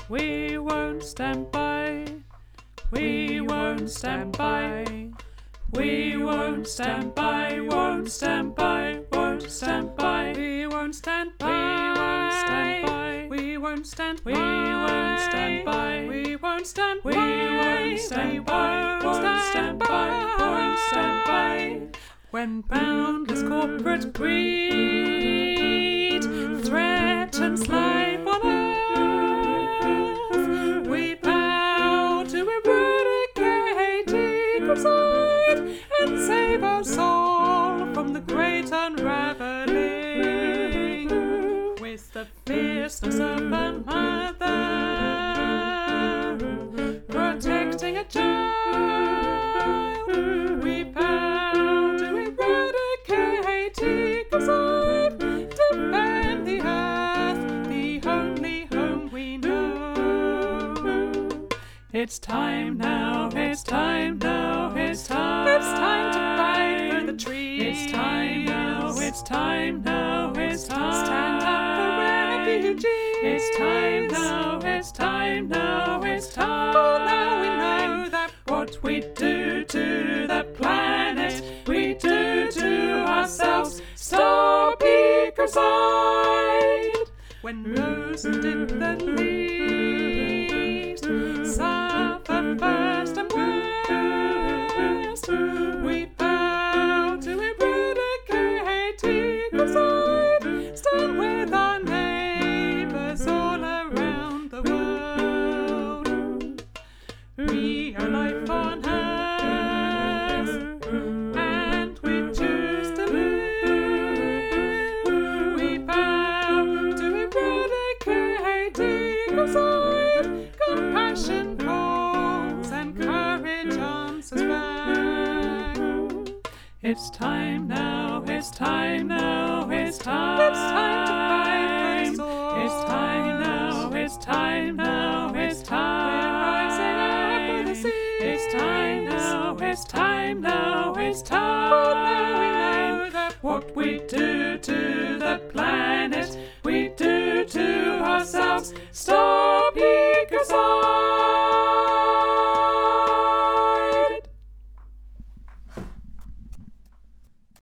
We won't stand by. We won't stand by. We won't stand by. Won't stand by. Won't stand by. We won't stand by. We won't stand by. We won't stand by. We won't stand by. We won't stand by. Won't stand by. Won't stand by. When boundless corporate greed threatens life on earth, we vow to eradicate ecocide and save us all from the great unraveling. With the fierceness of a mother protecting a child, we vow to eradicate ecocide, defend the earth, the only home we know. It's time now, it's time now, it's time. It's time to fight for the trees. It's time now, it's time now, it's time. Stand up for refugees. It's time now, it's time now, it's time. For now we know that what we do to the planet, we do to ourselves. Stop ecocide. When rose and in the leaves suffer first and worst, we vow to eradicate ecocide. Stand with our neighbours all around the world. We are life on earth, and we choose to live. We vow to eradicate ecocide. Compassion calls and courage answers back. It's time now, it's time now, it's time. It's time to fight for us all. It's time now, it's time now, it's time. We're rising up for the sea. It's time now, it's time now, it's time. For now we know that what we do to the planet, we do to ourselves. Stop